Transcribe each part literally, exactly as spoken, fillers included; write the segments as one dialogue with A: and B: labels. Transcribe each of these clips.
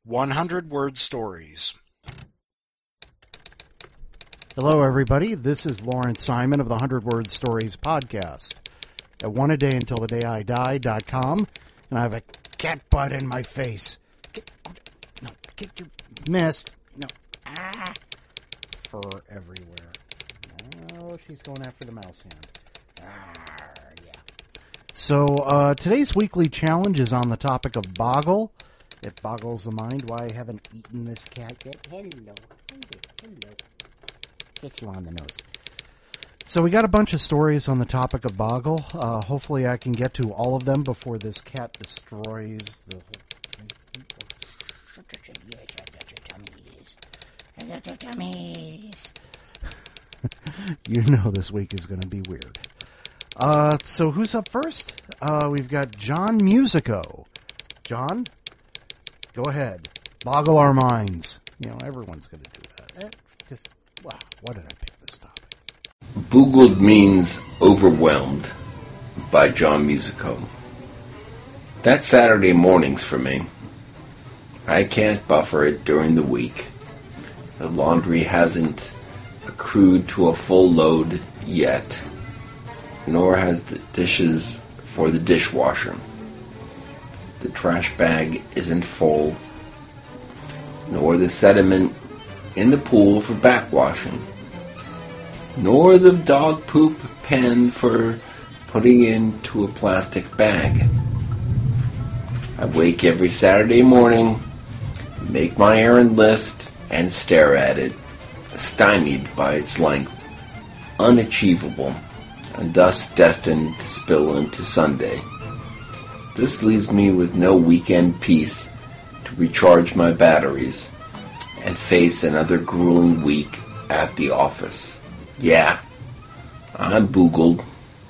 A: hundred word stories.
B: Hello, everybody. This is Lawrence Simon of the one hundred word stories podcast at one a day until the day I die dot com, and I have a cat butt in my face. Get, no, get your missed. No. Ah. Fur everywhere. Oh, she's going after the mouse hand. Ah, yeah. So, uh, today's weekly challenge is on the topic of boggle. It boggles the mind why I haven't eaten this cat yet. Hello. Hello. Hello. Kiss you on the nose. So we got a bunch of stories on the topic of boggle. Uh, hopefully I can get to all of them before this cat destroys the tummies. You know this week is going to be weird. Uh, so who's up first? Uh, we've got John Musico. John, go ahead. Boggle our minds. You know, everyone's going to do that. Eh, just, wow, why did I pick this topic?
C: Boogled means overwhelmed by John Musico. That's Saturday mornings for me. I can't buffer it during the week. The laundry hasn't accrued to a full load yet, nor has the dishes for the dishwasher. The trash bag isn't full, nor the sediment in the pool for backwashing, nor the dog poop pen for putting into a plastic bag. I wake every Saturday morning, make my errand list, and stare at it, stymied by its length, unachievable, and thus destined to spill into Sunday. This leaves me with no weekend peace to recharge my batteries and face another grueling week at the office. Yeah, I'm boogled.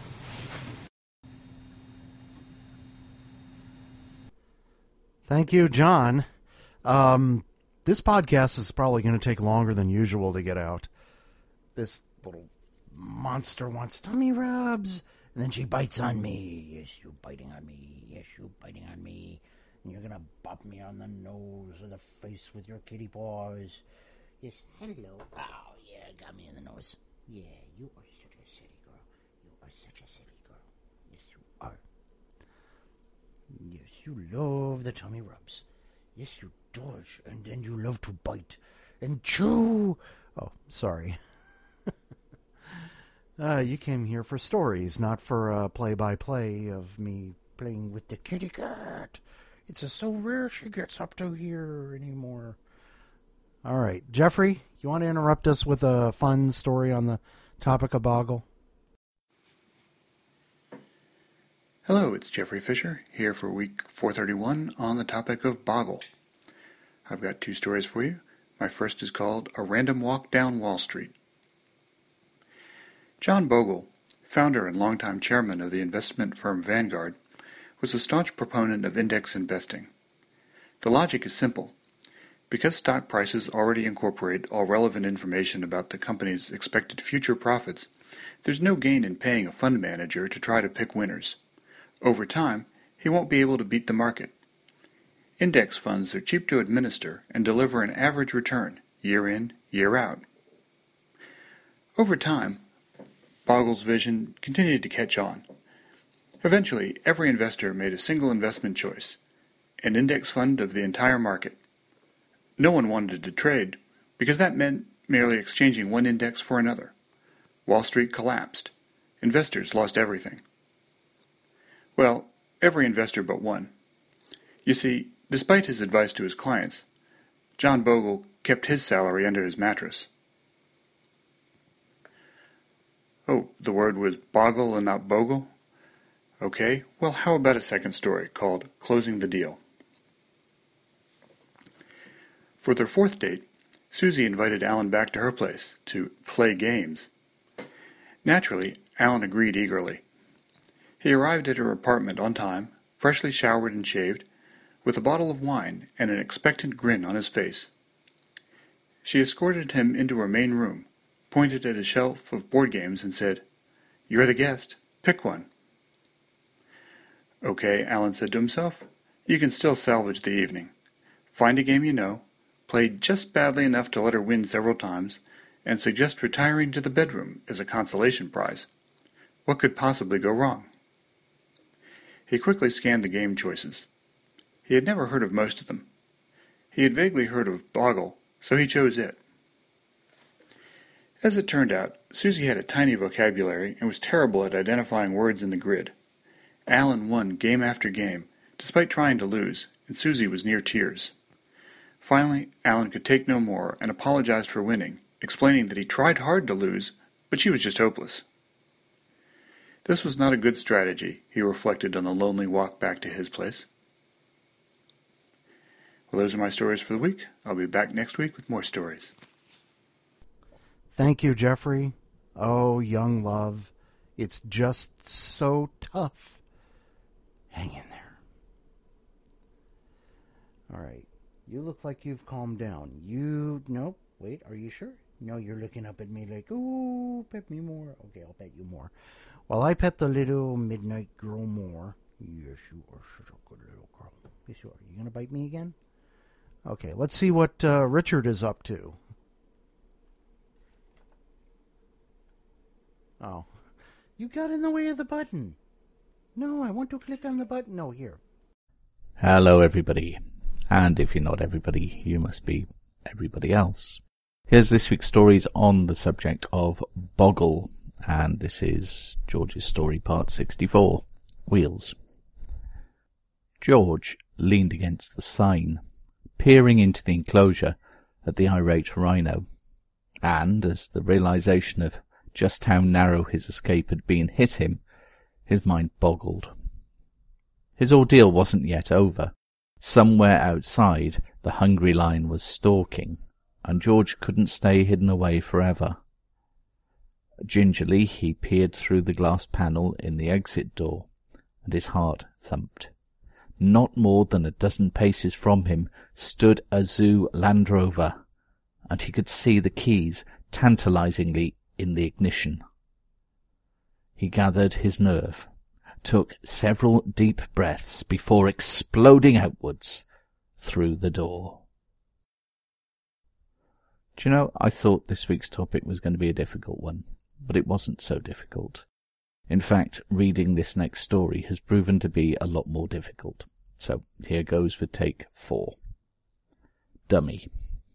B: Thank you, John. Um, this podcast is probably going to take longer than usual to get out. This little monster wants tummy rubs, and then she bites on me. Yes, you biting on me. Yes, you biting on me. And you're going to bop me on the nose or the face with your kitty paws. Yes, hello. Oh, yeah, got me in the nose. Yeah, you are such a silly girl. You are such a silly girl. Yes, you are. Yes, you love the tummy rubs. Yes, you does. And then you love to bite and chew. Oh, sorry. uh, you came here for stories, not for a play-by-play of me playing with the kitty cat. It's a so rare she gets up to here anymore. All right, Jeffrey, you want to interrupt us with a fun story on the topic of boggle?
D: Hello, it's Jeffrey Fisher, here for week four thirty-one on the topic of boggle. I've got two stories for you. My first is called A Random Walk Down Wall Street. John Bogle, founder and longtime chairman of the investment firm Vanguard, was a staunch proponent of index investing. The logic is simple. Because stock prices already incorporate all relevant information about the company's expected future profits, there's no gain in paying a fund manager to try to pick winners. Over time, he won't be able to beat the market. Index funds are cheap to administer and deliver an average return, year in, year out. Over time, Bogle's vision continued to catch on. Eventually, every investor made a single investment choice, an index fund of the entire market. No one wanted to trade, because that meant merely exchanging one index for another. Wall Street collapsed. Investors lost everything. Well, every investor but one. You see, despite his advice to his clients, John Bogle kept his salary under his mattress. Oh, the word was boggle and not bogle? Okay, well, how about a second story called Closing the Deal? For their fourth date, Susie invited Alan back to her place to play games. Naturally, Alan agreed eagerly. He arrived at her apartment on time, freshly showered and shaved, with a bottle of wine and an expectant grin on his face. She escorted him into her main room, pointed at a shelf of board games, and said, "You're the guest. Pick one." "Okay," Alan said to himself. "You can still salvage the evening. find a game you know, play just badly enough to let her win several times, and suggest retiring to the bedroom as a consolation prize. What could possibly go wrong? He quickly scanned the game choices. He had never heard of most of them. He had vaguely heard of Boggle, so he chose it. As it turned out, Susie had a tiny vocabulary and was terrible at identifying words in the grid. Alan won game after game, despite trying to lose, and Susie was near tears. Finally, Alan could take no more and apologized for winning, explaining that he tried hard to lose, but she was just hopeless. This was not a good strategy, he reflected on the lonely walk back to his place. Well, those are my stories for the week. I'll be back next week with more stories.
B: Thank you, Jeffrey. Oh, young love, it's just so tough. Hang in there. All right. You look like you've calmed down. You, nope, wait, are you sure? No, you're looking up at me like, ooh, pet me more. Okay, I'll pet you more. While I pet the little midnight girl more. Yes, you are such a good little girl. Yes, you are. You going to bite me again? Okay, let's see what uh, Richard is up to. Oh, you got in the way of the button. No, I want to click on the button. No, here.
E: Hello, everybody. And if you're not everybody, you must be everybody else. Here's this week's stories on the subject of Boggle. And this is George's story, part sixty-four, Wheels. George leaned against the sign, peering into the enclosure at the irate rhino. And, as the realization of just how narrow his escape had been hit him, his mind boggled. His ordeal wasn't yet over. Somewhere outside, the hungry lion was stalking, and George couldn't stay hidden away forever. Gingerly he peered through the glass panel in the exit door, and his heart thumped. Not more than a dozen paces from him stood a zoo Land Rover, and he could see the keys tantalizingly in the ignition. He gathered his nerve, took several deep breaths before exploding outwards through the door. Do you know, I thought this week's topic was going to be a difficult one, but it wasn't so difficult. In fact, reading this next story has proven to be a lot more difficult. So, here goes with take four. Dummy.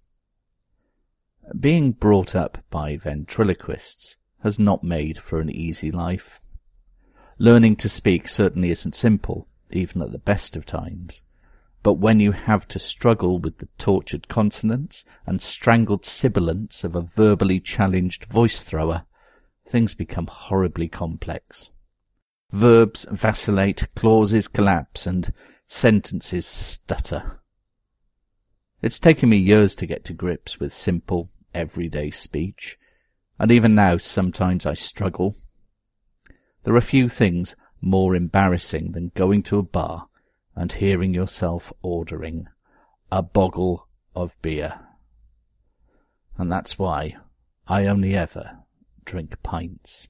E: Being brought up by ventriloquists has not made for an easy life. Learning to speak certainly isn't simple, even at the best of times. But when you have to struggle with the tortured consonants and strangled sibilants of a verbally challenged voice-thrower, things become horribly complex. Verbs vacillate, clauses collapse, and sentences stutter. It's taken me years to get to grips with simple, everyday speech, and even now sometimes I struggle. There are few things more embarrassing than going to a bar and hearing yourself ordering a boggle of beer. And that's why I only ever drink pints.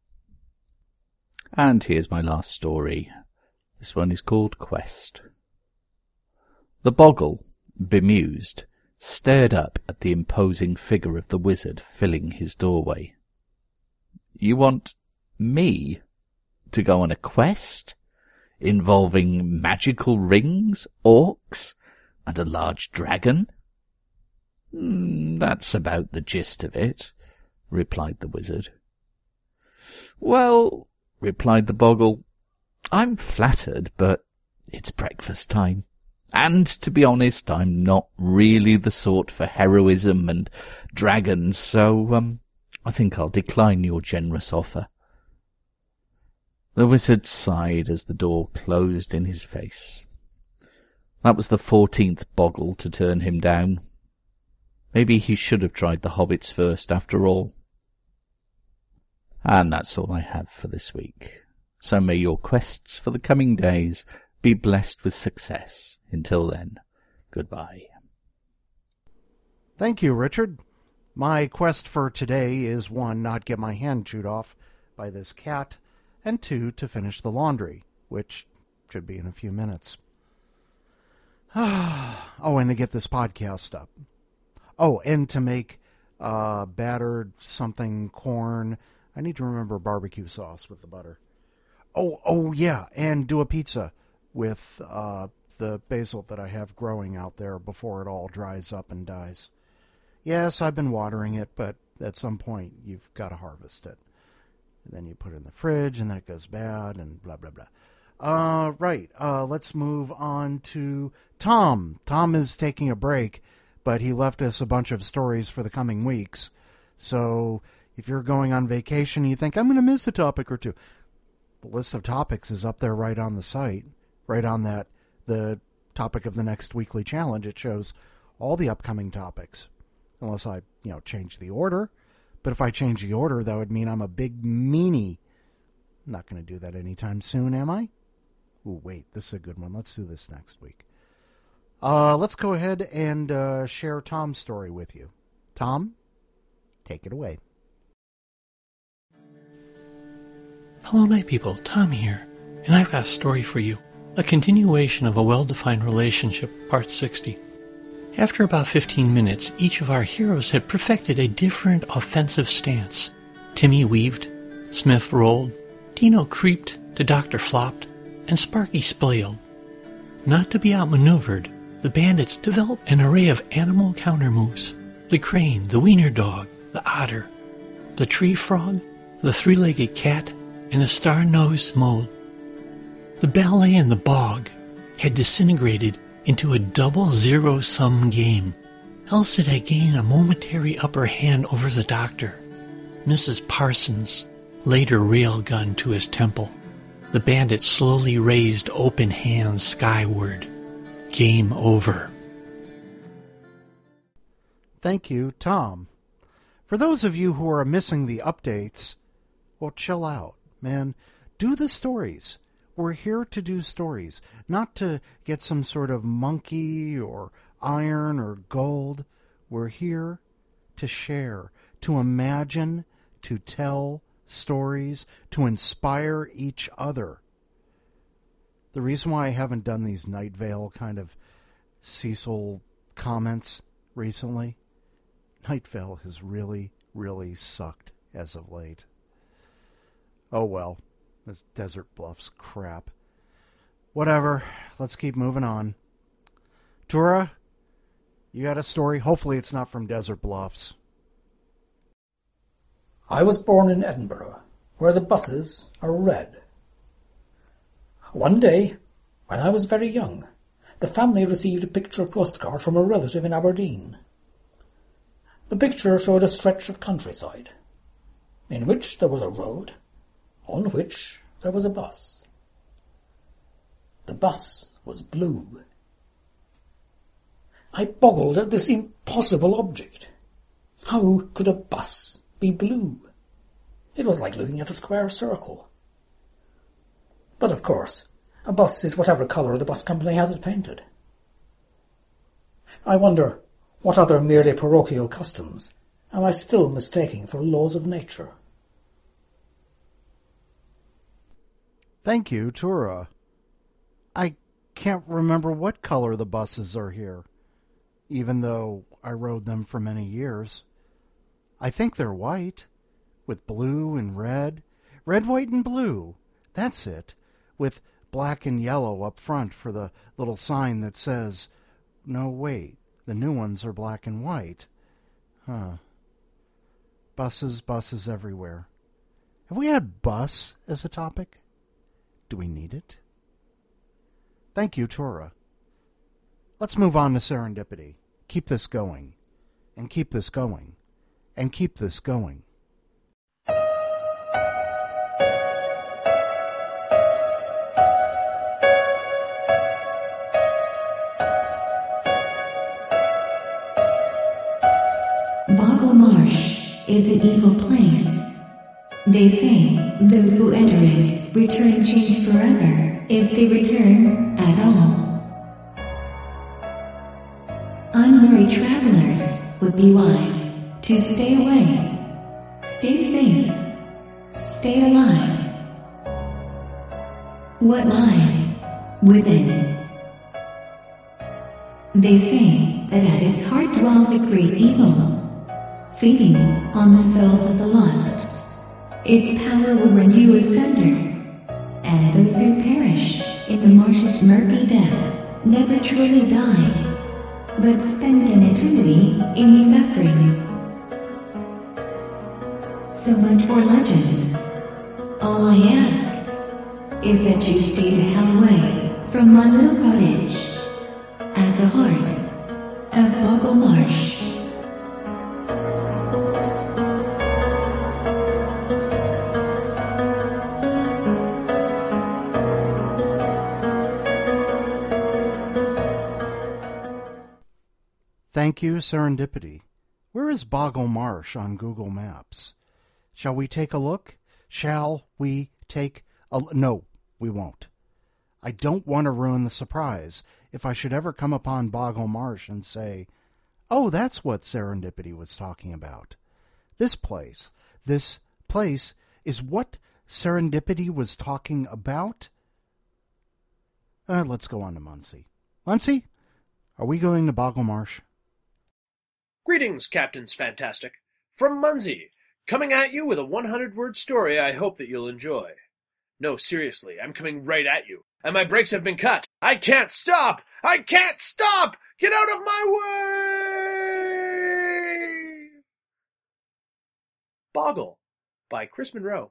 E: And here's my last story. This one is called Quest. The Boggle, bemused, stared up at the imposing figure of the wizard filling his doorway. You want me to go on a quest involving magical rings, orcs, and a large dragon? Mm, that's about the gist of it, replied the wizard. Well, replied the Boggle, I'm flattered, but it's breakfast time. And, to be honest, I'm not really the sort for heroism and dragons, so um, I think I'll decline your generous offer. The wizard sighed as the door closed in his face. That was the fourteenth Boggle to turn him down. Maybe he should have tried the hobbits first, after all. And that's all I have for this week. So may your quests for the coming days be blessed with success. Until then, goodbye.
B: Thank you, Richard. My quest for today is, one, not get my hand chewed off by this cat, and two, to finish the laundry, which should be in a few minutes. Ah. oh, and to get this podcast up. Oh, and to make uh, battered something corn. I need to remember barbecue sauce with the butter. Oh, oh yeah, and do a pizza with uh, the basil that I have growing out there before it all dries up and dies. Yes, I've been watering it, but at some point you've got to harvest it. And then you put it in the fridge, and then it goes bad, and blah, blah, blah. Uh, right, uh, let's move on to Tom. Tom is taking a break, but he left us a bunch of stories for the coming weeks. So if you're going on vacation and you think, I'm going to miss a topic or two, the list of topics is up there right on the site, right on that, the topic of the next weekly challenge. It shows all the upcoming topics, unless I, you know, change the order. But if I change the order, that would mean I'm a big meanie. I'm not going to do that anytime soon, am I? Ooh, wait, this is a good one. Let's do this next week. Uh, let's go ahead and uh, share Tom's story with you. Tom, take it away.
F: Hello, night people. Tom here, and I've got a story for you. A continuation of a well-defined relationship, part sixty. After about fifteen minutes, each of our heroes had perfected a different offensive stance. Timmy weaved, Smith rolled, Dino creeped, the Doctor flopped, and Sparky splayed. Not to be outmaneuvered, the bandits developed an array of animal countermoves. The crane, the wiener dog, the otter, the tree frog, the three-legged cat, and the star-nosed mole. The ballet in the bog had disintegrated into a double zero-sum game. Else it had gained a momentary upper hand over the Doctor. Missus Parsons laid her railgun to his temple. The bandit slowly raised open hands skyward. Game over.
B: Thank you, Tom. For those of you who are missing the updates, well, chill out, man. Do the stories. We're here to do stories, not to get some sort of monkey or iron or gold. We're here to share, to imagine, to tell stories, to inspire each other. The reason why I haven't done these Night Vale kind of Cecil comments recently, Night Vale has really, really sucked as of late. Oh well. This Desert Bluffs crap. Whatever. Let's keep moving on. Tura, you got a story? Hopefully it's not from Desert Bluffs.
G: I was born in Edinburgh, where the buses are red. One day, when I was very young, the family received a picture postcard from a relative in Aberdeen. The picture showed a stretch of countryside, in which there was a road, on which there was a bus. The bus was blue. I boggled at this impossible object. How could a bus be blue? It was like looking at a square circle. But of course, a bus is whatever colour the bus company has it painted. I wonder, what other merely parochial customs am I still mistaking for laws of nature?
B: Thank you, Tura. I can't remember what color the buses are here, even though I rode them for many years. I think they're white, with blue and red. Red, white, and blue. That's it. With black and yellow up front for the little sign that says, no, wait, the new ones are black and white. Huh. Buses, buses everywhere. Have we had bus as a topic? Do we need it? Thank you, Tura. Let's move on to serendipity. Keep this going. And keep this going. And keep this going.
H: Boggle Marsh is an evil place. They say those who enter it return changed forever, if they return at all. Unmarried travelers would be wise to stay away. Stay safe. Stay alive. What lies within? They say that at its heart dwells a great evil, feeding on the souls of the lost. Its power will rend you asunder, and those who perish in the marsh's murky depths never truly die, but spend an eternity in suffering. So much for legends. All I ask is that you stay the hell away from my little cottage at the heart of Boggle Marsh.
B: Thank you, Serendipity. Where is Boggle Marsh on Google Maps? Shall we take a look? Shall we take a... No, we won't. I don't want to ruin the surprise if I should ever come upon Boggle Marsh and say, oh, that's what Serendipity was talking about. This place, this place is what Serendipity was talking about? Uh, let's go on to Muncie. Muncie, are we going to Boggle Marsh?
I: Greetings, Captains Fantastic. From Muncie, coming at you with a hundred-word story I hope that you'll enjoy. No, seriously, I'm coming right at you, and my brakes have been cut. I can't stop! I can't stop! Get out of my way! Boggle, by Chris Monroe.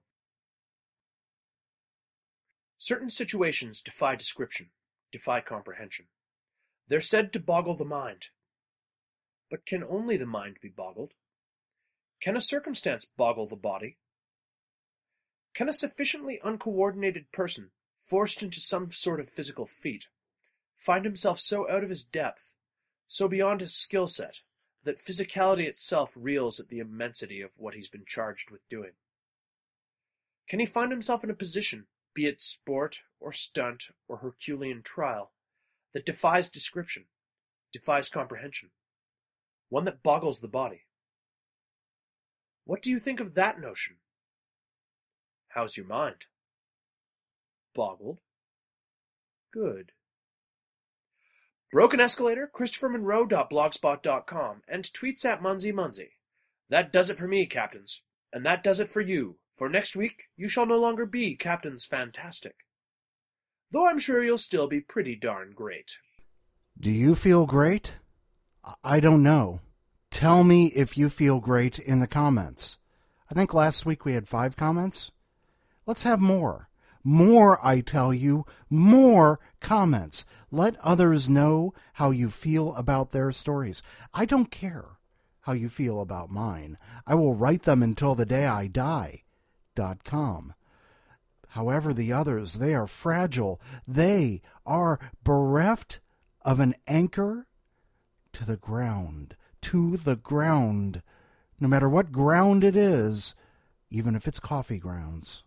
I: Certain situations defy description, defy comprehension. They're said to boggle the mind. But can only the mind be boggled? Can a circumstance boggle the body? Can a sufficiently uncoordinated person, forced into some sort of physical feat, find himself so out of his depth, so beyond his skill set, that physicality itself reels at the immensity of what he's been charged with doing? Can he find himself in a position, be it sport or stunt or Herculean trial, that defies description, defies comprehension? One that boggles the body. What do you think of that notion? How's your mind? Boggled? Good. Broken Escalator, Christopher Monroe dot blogspot dot com, and tweets at Munzie Munzie. That does it for me, Captains. And that does it for you. For next week, you shall no longer be Captains Fantastic. Though I'm sure you'll still be pretty darn great.
B: Do you feel great? I don't know. Tell me if you feel great in the comments. I think last week we had five comments. Let's have more. More, I tell you, more comments. Let others know how you feel about their stories. I don't care how you feel about mine. I will write them until the day I die. Dot com. However, the others, they are fragile. They are bereft of an anchor to the ground, to the ground, no matter what ground it is, even if it's coffee grounds.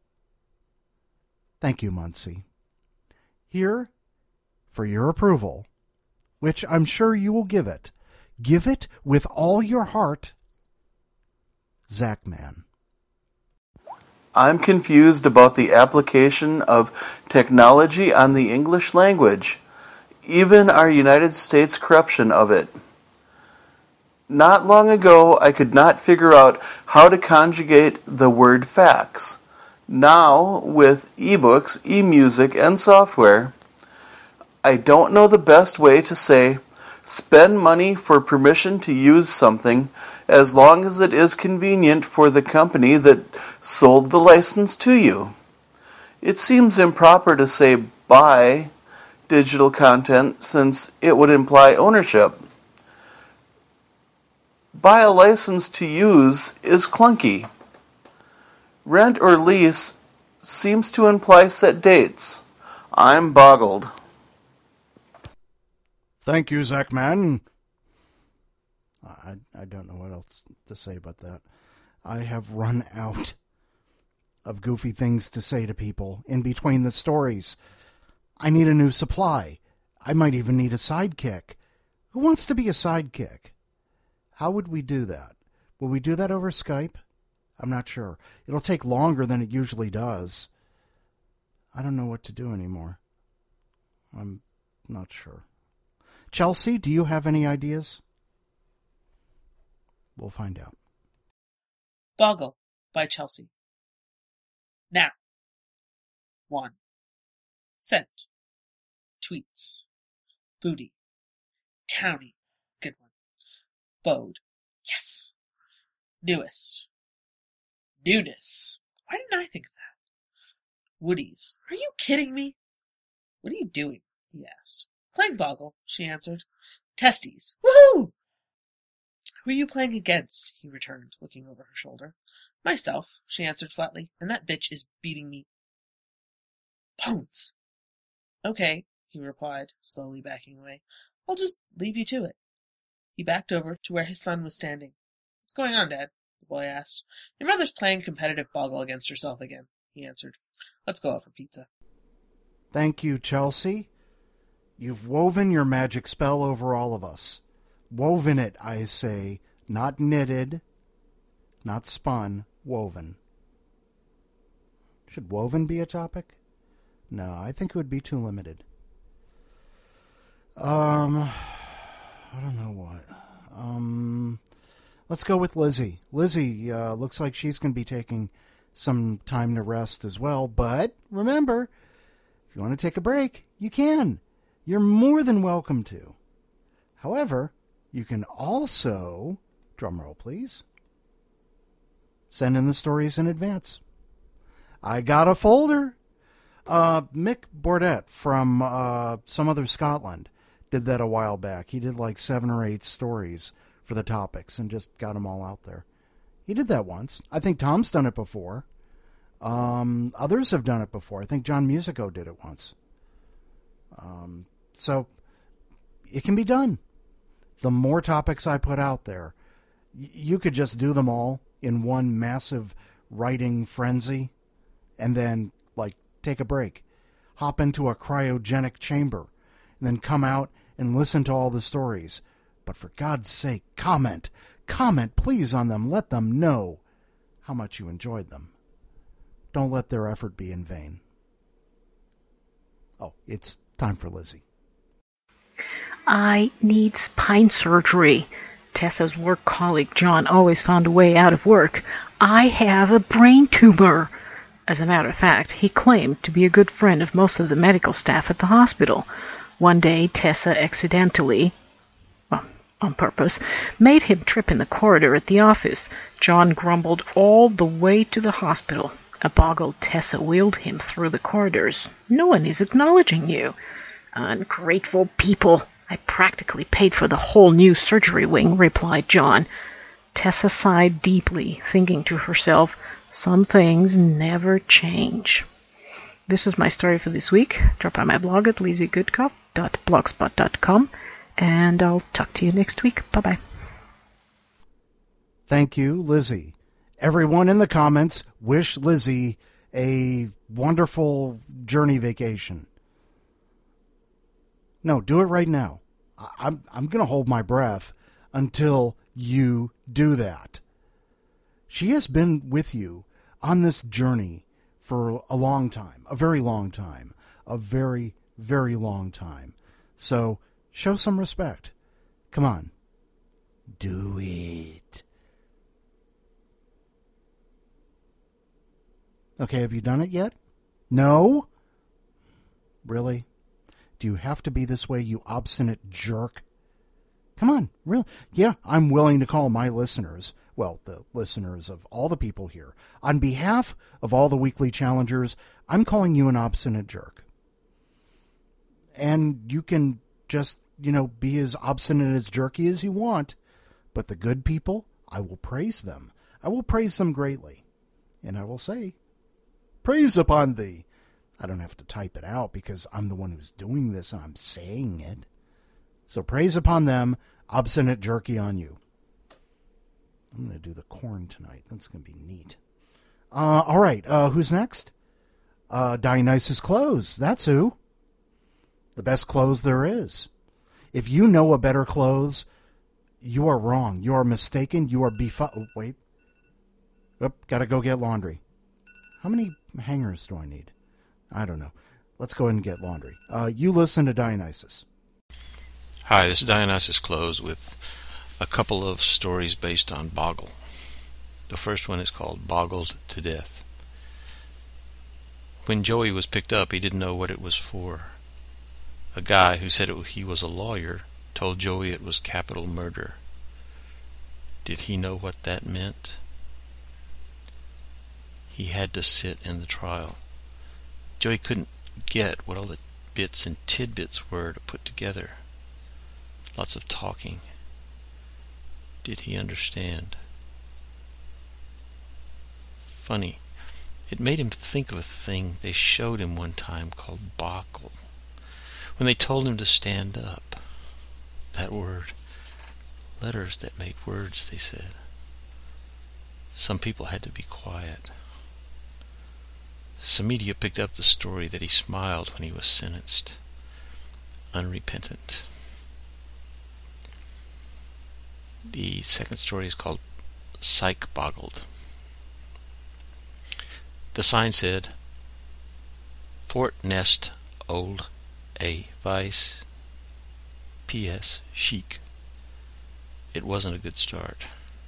B: Thank you, Muncie. Here, for your approval, which I'm sure you will give it, give it with all your heart, Zach Man.
J: I'm confused about the application of technology on the English language, even our United States corruption of it. Not long ago, I could not figure out how to conjugate the word fax. Now, with ebooks, e-music, and software, I don't know the best way to say, spend money for permission to use something as long as it is convenient for the company that sold the license to you. It seems improper to say buy digital content since it would imply ownership. Buy a license to use is clunky. Rent or lease seems to imply set dates. I'm boggled.
B: Thank you, Zach Man. I, I don't know what else to say about that. I have run out of goofy things to say to people in between the stories. I need a new supply. I might even need a sidekick. Who wants to be a sidekick? How would we do that? Will we do that over Skype? I'm not sure. It'll take longer than it usually does. I don't know what to do anymore. I'm not sure. Chelsea, do you have any ideas? We'll find out.
K: Boggle by Chelsea. Now. One. Sent. Tweets. Booty. Townie. Good one. Bode. Yes. Newest. Newness. Why didn't I think of that? Woodies. Are you kidding me? What are you doing? He asked. Playing Boggle, she answered. Testes. Woohoo! Who are you playing against? He returned, looking over her shoulder. Myself, she answered flatly, and that bitch is beating me. Bones! Okay, he replied, slowly backing away. I'll just leave you to it. He backed over to where his son was standing. What's going on, Dad? The boy asked. Your mother's playing competitive Boggle against herself again, he answered. Let's go out for pizza.
B: Thank you, Chelsea. You've woven your magic spell over all of us. Woven it, I say, not knitted, not spun, woven. Should woven be a topic? No, I think it would be too limited. Um, I don't know what. Um, let's go with Lizzie. Lizzie uh, looks like she's going to be taking some time to rest as well, but remember, if you want to take a break, you can. You're more than welcome to. However, you can also, drumroll please, send in the stories in advance. I got a folder. Uh, Mick Bordet from uh, some other Scotland did that a while back. He did like seven or eight stories for the topics and just got them all out there. He did that once. I think Tom's done it before. Um, others have done it before. I think John Musico did it once. Um, so it can be done. The more topics I put out there, y- you could just do them all in one massive writing frenzy and then, like, take a break. Hop into a cryogenic chamber and then come out and listen to all the stories. But for God's sake, comment. Comment, please, on them. Let them know how much you enjoyed them. Don't let their effort be in vain. Oh, it's time for Lizzie.
L: I need spine surgery. Tessa's work colleague John always found a way out of work. I have a brain tumor. As a matter of fact, he claimed to be a good friend of most of the medical staff at the hospital. One day, Tessa accidentally, well, on purpose, made him trip in the corridor at the office. John grumbled all the way to the hospital. A boggled Tessa wheeled him through the corridors. No one is acknowledging you. Ungrateful people. I practically paid for the whole new surgery wing, replied John. Tessa sighed deeply, thinking to herself, some things never change. This is my story for this week. Drop by my blog at lizzie goodcup dot blogspot dot com, and I'll talk to you next week. Bye-bye.
B: Thank you, Lizzie. Everyone in the comments, wish Lizzie a wonderful journey vacation. No, do it right now. I'm I'm going to hold my breath until you do that. She has been with you on this journey for a long time, a very long time, a very, very long time. So show some respect. Come on. Do it. Okay, have you done it yet? No? Really? Do you have to be this way, you obstinate jerk? Come on, really? Yeah, I'm willing to call my listeners, well, the listeners of all the people here, on behalf of all the weekly challengers, I'm calling you an obstinate jerk. And you can just, you know, be as obstinate as jerky as you want, but the good people, I will praise them. I will praise them greatly. And I will say, praise upon thee. I don't have to type it out because I'm the one who's doing this and I'm saying it. So praise upon them, obstinate jerky on you. I'm going to do the corn tonight. That's going to be neat. Uh, all right, uh, who's next? Uh, Dionysus Clothes. That's who. The best clothes there is. If you know a better clothes, you are wrong. You are mistaken. You are befu- oh, wait. Oop, got to go get laundry. How many hangers do I need? I don't know. Let's go ahead and get laundry. Uh, you listen to Dionysus.
M: Hi, this is Dionysus Close with a couple of stories based on Boggle. The first one is called Boggled to Death. When Joey was picked up, he didn't know what it was for. A guy who said it, he was a lawyer told Joey it was capital murder. Did he know what that meant? He had to sit in the trial. Joey couldn't get what all the bits and tidbits were to put together. Lots of talking. Did he understand? Funny. It made him think of a thing they showed him one time called Boggle. When they told him to stand up. That word. Letters that made words, they said. Some people had to be quiet. Some media picked up the story that he smiled when he was sentenced. Unrepentant. The second story is called Psych Boggled. The sign said, Fort Nest Old A Vice P S Chic. It wasn't a good start.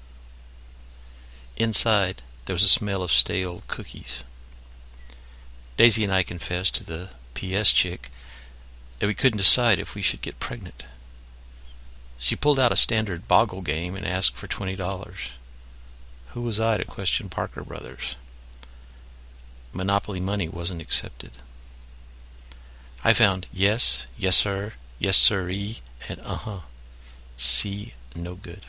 M: Inside, there was a smell of stale cookies. Daisy and I confessed to the P S chick that we couldn't decide if we should get pregnant. She pulled out a standard Boggle game and asked for twenty dollars. Who was I to question Parker Brothers? Monopoly money wasn't accepted. I found yes, yes sir, yes sirree, and uh-huh. C, no good.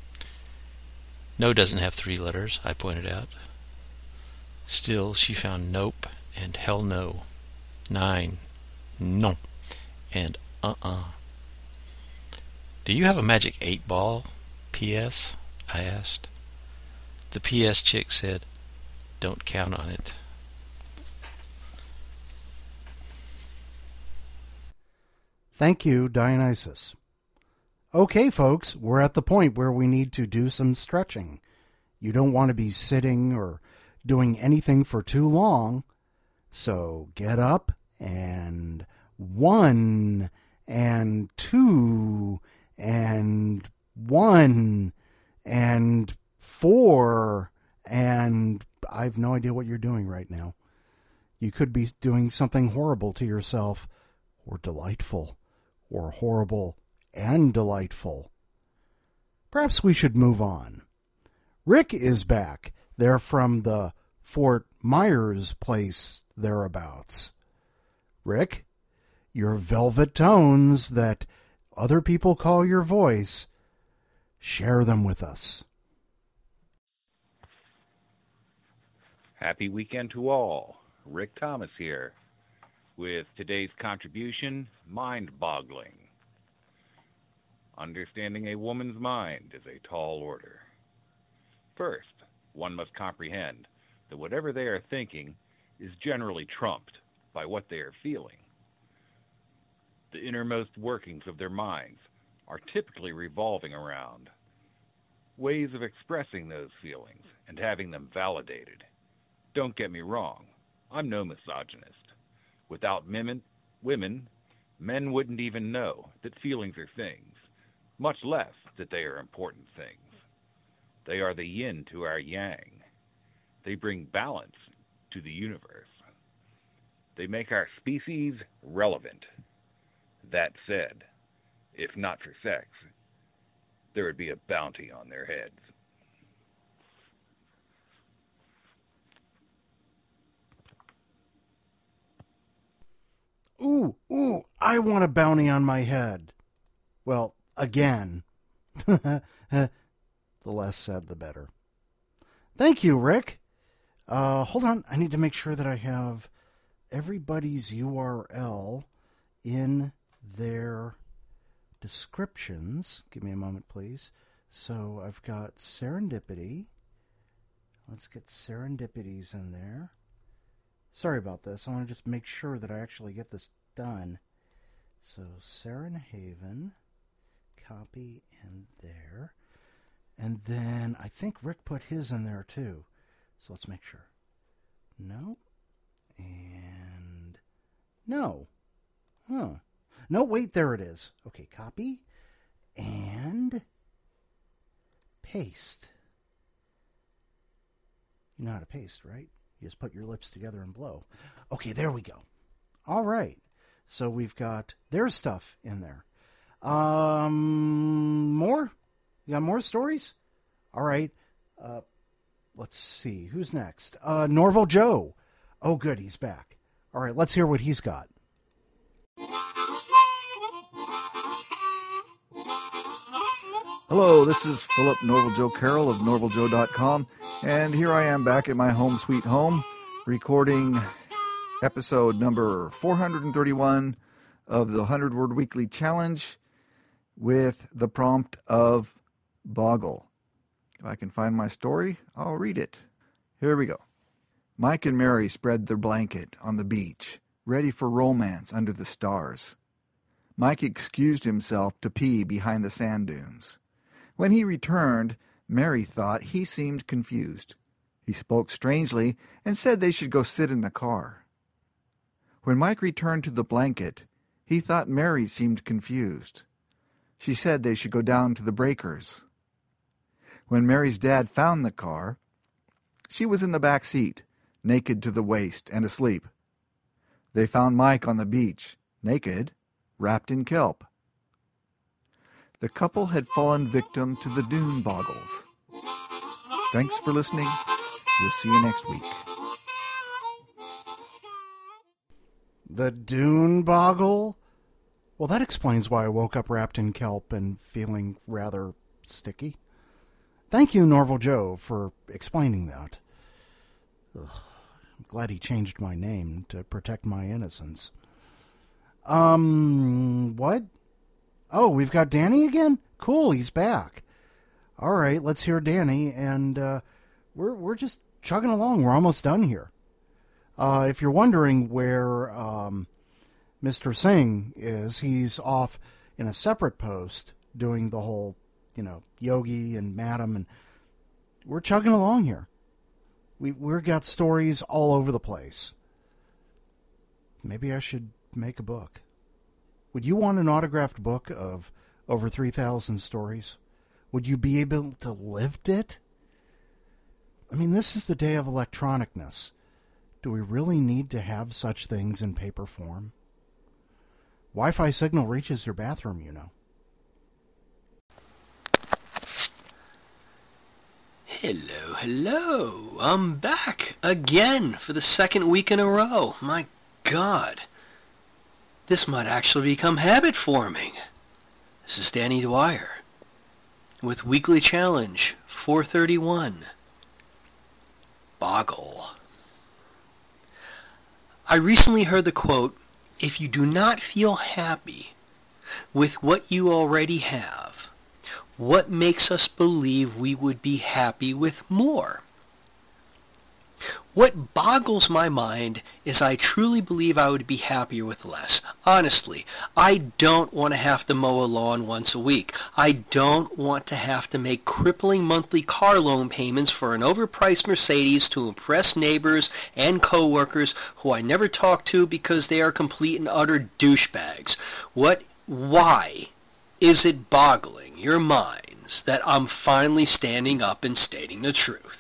M: No doesn't have three letters, I pointed out. Still, she found nope and hell no. Nine, non, and uh-uh. Do you have a magic eight ball, P S? I asked. The P S chick said, don't count on it.
B: Thank you, Dionysus. Okay, folks, we're at the point where we need to do some stretching. You don't want to be sitting or doing anything for too long, so get up and one and two and one and four and I have no idea what you're doing right now. You could be doing something horrible to yourself, or delightful, or horrible and delightful. Perhaps we should move on. Rick is back. They're from the Fort Myers place thereabouts. Rick, your velvet tones that other people call your voice, share them with us.
N: Happy weekend to all. Rick Thomas here with today's contribution, Mind-Boggling. Understanding a woman's mind is a tall order. First, one must comprehend that whatever they are thinking is generally trumped by what they are feeling. The innermost workings of their minds are typically revolving around ways of expressing those feelings and having them validated. Don't get me wrong, I'm no misogynist. Without women, women, men wouldn't even know that feelings are things, much less that they are important things. They are the yin to our yang. They bring balance to the universe. They make our species relevant. That said, if not for sex, there would be a bounty on their heads.
B: Ooh, ooh, I want a bounty on my head. Well, again. The less said, the better. Thank you, Rick. Uh, hold on. I need to make sure that I have everybody's U R L in their descriptions. Give me a moment, please. So I've got Serendipity. Let's get Serendipities in there. Sorry about this. I want to just make sure that I actually get this done. So Serenhaven, copy in there. And then I think Rick put his in there too. So let's make sure. No. And no. Huh. No, wait, there it is. Okay, copy and paste. You know how to paste, right? You just put your lips together and blow. Okay, there we go. All right. So we've got their stuff in there. Um, more? You got more stories? All right. Uh, let's see. Who's next? Uh, Norval Joe. Oh, good. He's back. All right. Let's hear what he's got.
O: Hello, this is Philip Norval Joe Carroll of Norval Joe dot com, and here I am back at my home sweet home, recording episode number four hundred thirty-one of the one hundred Word Weekly Challenge with the prompt of Boggle. If I can find my story, I'll read it. Here we go. Mike and Mary spread their blanket on the beach, ready for romance under the stars. Mike excused himself to pee behind the sand dunes. When he returned, Mary thought he seemed confused. He spoke strangely and said they should go sit in the car. When Mike returned to the blanket, he thought Mary seemed confused. She said they should go down to the breakers. When Mary's dad found the car, she was in the back seat, naked to the waist and asleep. They found Mike on the beach, naked, wrapped in kelp. The couple had fallen victim to the dune boggles. Thanks for listening. We'll see you next week.
B: The dune boggle? Well, that explains why I woke up wrapped in kelp and feeling rather sticky. Thank you, Norval Joe, for explaining that. Ugh, I'm glad he changed my name to protect my innocence. Um, what? Oh, we've got Danny again? Cool, he's back. All right, let's hear Danny, and uh, we're we're just chugging along. We're almost done here. Uh, if you're wondering where um, Mister Singh is, he's off in a separate post doing the whole, you know, yogi and madam, and we're chugging along here. We we've got stories all over the place. Maybe I should make a book. Would you want an autographed book of over three thousand stories? Would you be able to lift it? I mean, this is the day of electronicness. Do we really need to have such things in paper form? Wi-Fi signal reaches your bathroom, you know.
P: Hello, hello. I'm back again for the second week in a row. My God. This might actually become habit forming. This is Danny Dwyer with Weekly Challenge four thirty-one. Boggle. I recently heard the quote, "If you do not feel happy with what you already have, what makes us believe we would be happy with more?" What boggles my mind is I truly believe I would be happier with less. Honestly, I don't want to have to mow a lawn once a week. I don't want to have to make crippling monthly car loan payments for an overpriced Mercedes to impress neighbors and coworkers who I never talk to because they are complete and utter douchebags. What, why is it boggling your minds that I'm finally standing up and stating the truth?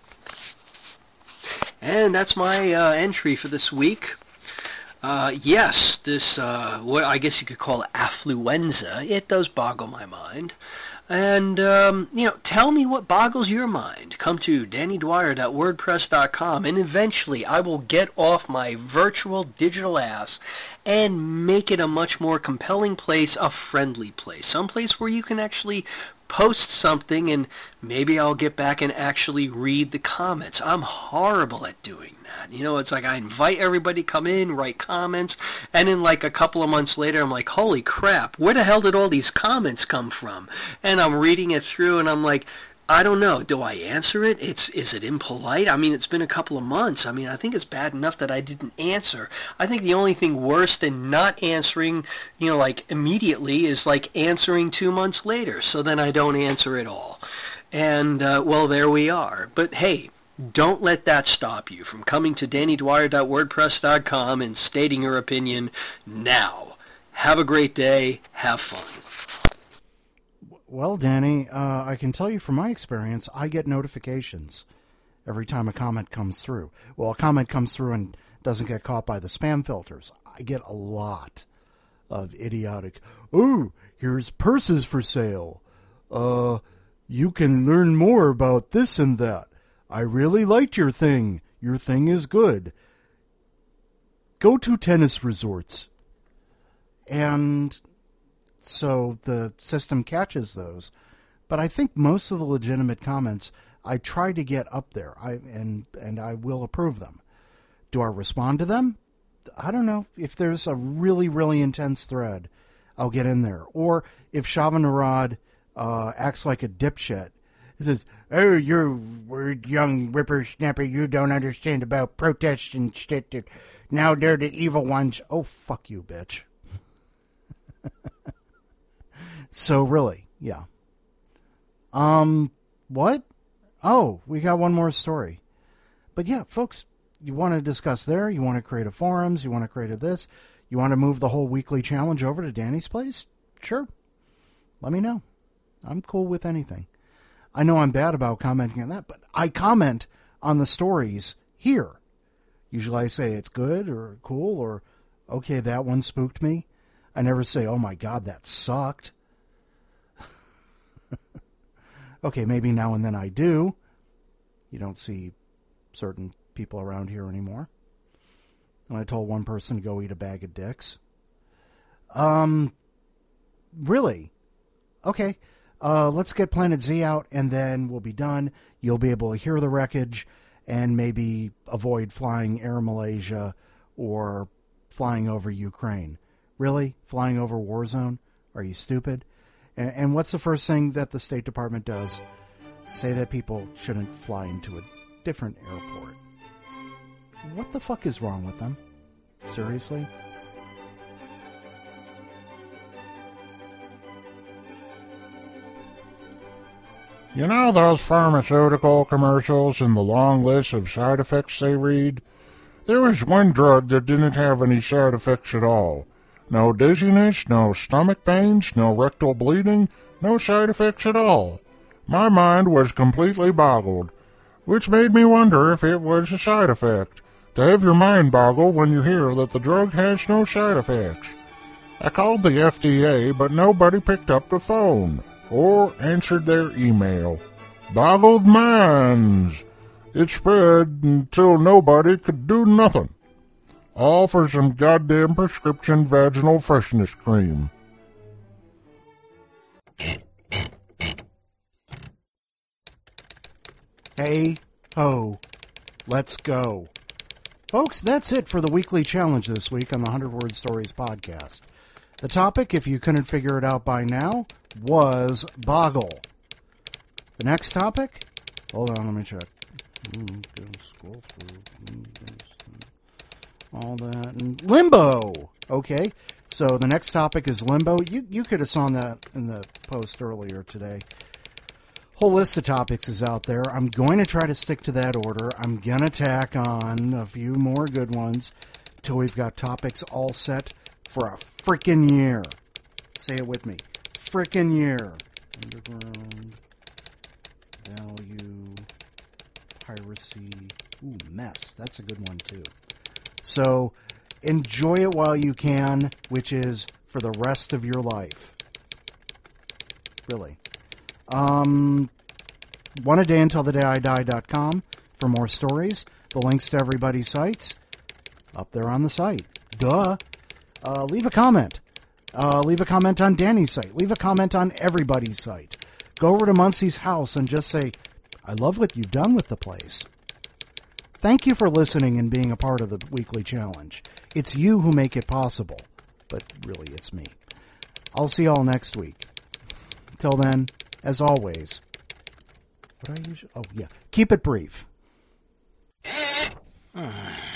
P: And that's my uh, entry for this week. Uh, yes, this, uh, what I guess you could call affluenza, it does boggle my mind. And, um, you know, tell me what boggles your mind. Come to danny dwyer dot wordpress dot com, and eventually I will get off my virtual digital ass and make it a much more compelling place, a friendly place, some place where you can actually post something and maybe I'll get back and actually read the comments. I'm horrible at doing that. You know, it's like I invite everybody to come in, write comments, and then like a couple of months later I'm like, holy crap, where the hell did all these comments come from? And I'm reading it through and I'm like, I don't know. Do I answer it? It's is it impolite? I mean, it's been a couple of months. I mean, I think it's bad enough that I didn't answer. I think the only thing worse than not answering, you know, like immediately is like answering two months later. So then I don't answer at all. And, uh, well, there we are. But, hey, don't let that stop you from coming to danny dwyer dot wordpress dot com and stating your opinion now. Have a great day. Have fun.
B: Well, Danny, uh, I can tell you from my experience, I get notifications every time a comment comes through. Well, a comment comes through and doesn't get caught by the spam filters. I get a lot of idiotic, oh, here's purses for sale. Uh, you can learn more about this and that. I really liked your thing. Your thing is good. Go to tennis resorts. And so the system catches those. But I think most of the legitimate comments, I try to get up there, I and and I will approve them. Do I respond to them? I don't know. If there's a really, really intense thread, I'll get in there. Or if Shavanarad uh, acts like a dipshit, he says, oh, you're weird young whippersnapper, you don't understand about protests and shit. Now they're the evil ones. Oh, fuck you, bitch. So really, yeah. Um, what? Oh, we got one more story. But yeah, folks, you want to discuss there, you want to create a forums, you want to create a this, you want to move the whole weekly challenge over to Danny's place? Sure. Let me know. I'm cool with anything. I know I'm bad about commenting on that, but I comment on the stories here. Usually I say it's good or cool or, okay, that one spooked me. I never say, oh my God, that sucked. Okay, maybe now and then I do. You don't see certain people around here anymore. And I told one person to go eat a bag of dicks. Um, really? Okay. Uh, let's get Planet Z out, and then we'll be done. You'll be able to hear the wreckage and maybe avoid flying Air Malaysia or flying over Ukraine. Really? Flying over war zone? Are you stupid? And, and what's the first thing that the State Department does? Say that people shouldn't fly into a different airport. What the fuck is wrong with them? Seriously?
Q: You know those pharmaceutical commercials and the long list of side effects they read? There was one drug that didn't have any side effects at all. No dizziness, no stomach pains, no rectal bleeding, no side effects at all. My mind was completely boggled, which made me wonder if it was a side effect. To have your mind boggle when you hear that the drug has no side effects. I called the F D A, but nobody picked up the phone or answered their email. Boggled minds. It spread until nobody could do nothing. All for some goddamn prescription vaginal freshness cream.
B: Hey, ho, let's go. Folks, that's it for the weekly challenge this week on the one hundred Word Stories podcast. The topic, if you couldn't figure it out by now, was boggle. The next topic? Hold on, let me check. Mm, go scroll through. Mm, all that. And limbo! Okay, so the next topic is limbo. You, you could have saw that in the post earlier today. Whole list of topics is out there. I'm going to try to stick to that order. I'm going to tack on a few more good ones till we've got topics all set for a frickin' year. Say it with me. Frickin' year. Underground. Value. Piracy. Ooh, mess. That's a good one, too. So, enjoy it while you can, which is for the rest of your life. Really. Um, one a day until the day I die dot com for more stories. The links to everybody's sites up there on the site. Duh. Uh, leave a comment. Uh, leave a comment on Danny's site. Leave a comment on everybody's site. Go over to Muncie's house and just say, I love what you've done with the place. Thank you for listening and being a part of the weekly challenge. It's you who make it possible, but really it's me. I'll see y'all next week. Till then, as always, what do I usually? Oh yeah, keep it brief.